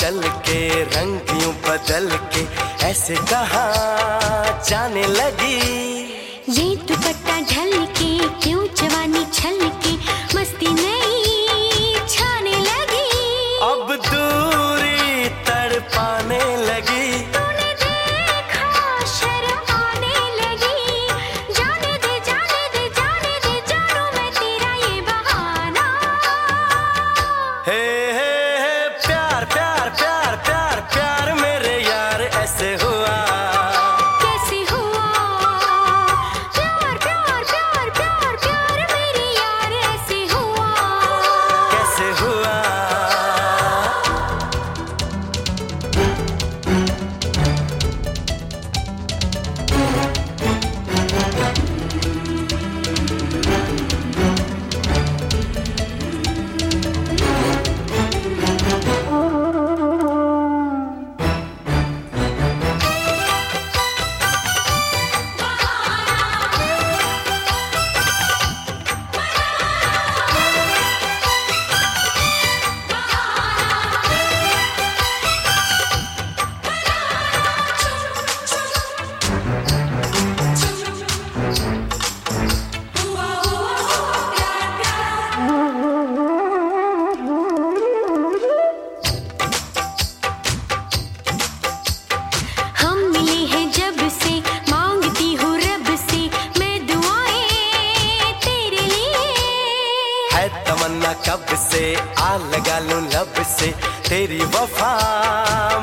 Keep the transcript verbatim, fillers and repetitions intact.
मचल के रंग यूं बदल के ऐसे कहाँ जाने लगी। ये दुपट्टा ढल के क्यों जवानी छल के मस्ती नहीं छाने लगी। अब दूरी तड़पाने लगी। तूने देखा शर्म आने लगी। जाने दे जाने दे जाने दे जानू मैं तेरा ये बहाना। हे हे हे प्यार प्यार प्यार प्यार प्यार मेरे यार ऐसे हुआ। कैसे हुआ प्यार प्यार प्यार प्यार प्यार मेरे यार ऐसे हुआ। कैसे हुआ। तमन्ना कब से आ लगा लूं लब से तेरी वफा